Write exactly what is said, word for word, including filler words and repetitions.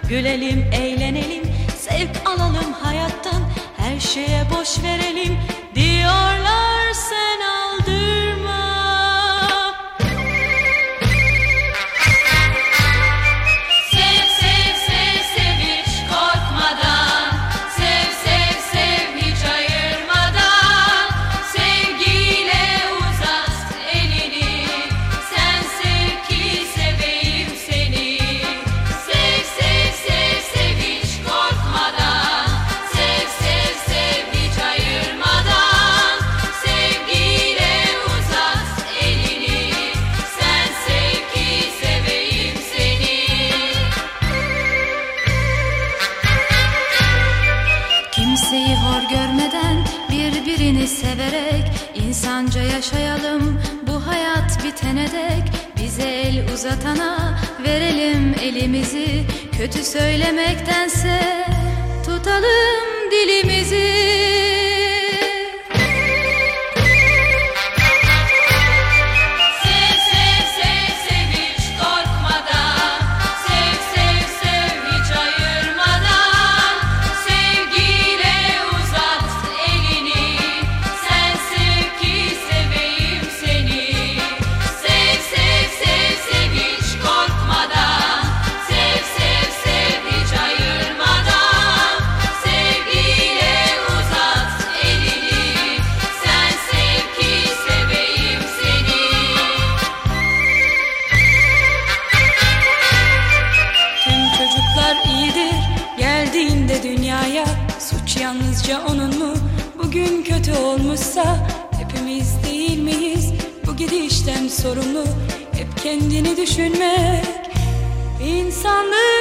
Gülelim, eğlenelim, zevk alalım hayattan, her şeye boş verelim diyorlar, sen aldırma. Sev sev sev sev hiç korkmadan, sev sev sev hiç ayırmadan, sevgiyle uzat elini, sen sev ki seveyim seni. Sev sev sev sev hiç korkmadan, sev sev sev hiç ayırmadan, sevgiyle uzat elini, sen sev ki seveyim seni. Kimseyi hor görmeden, birbirini severek insanca yaşayalım bu hayat bitene dek. Bize el uzatana verelim elimizi, kötü söylemektense tutalım dilimizi. Sev sev sev sev hiç korkmadan, sev sev sev hiç ayırmadan, sevgiyle uzat elini, sen sev ki seveyim seni. Sev sev sev sev hiç korkmadan, sev sev sev hiç ayırmadan, sevgiyle uzat elini, sen sev ki seveyim seni. Tüm çocuklar iyidir geldiğinde dünyaya, suç yalnızca onun mu? Bugün kötü olmuşsa hepimiz değil miyiz bu gidişten sorumlu? Hep kendini düşünmek insanlık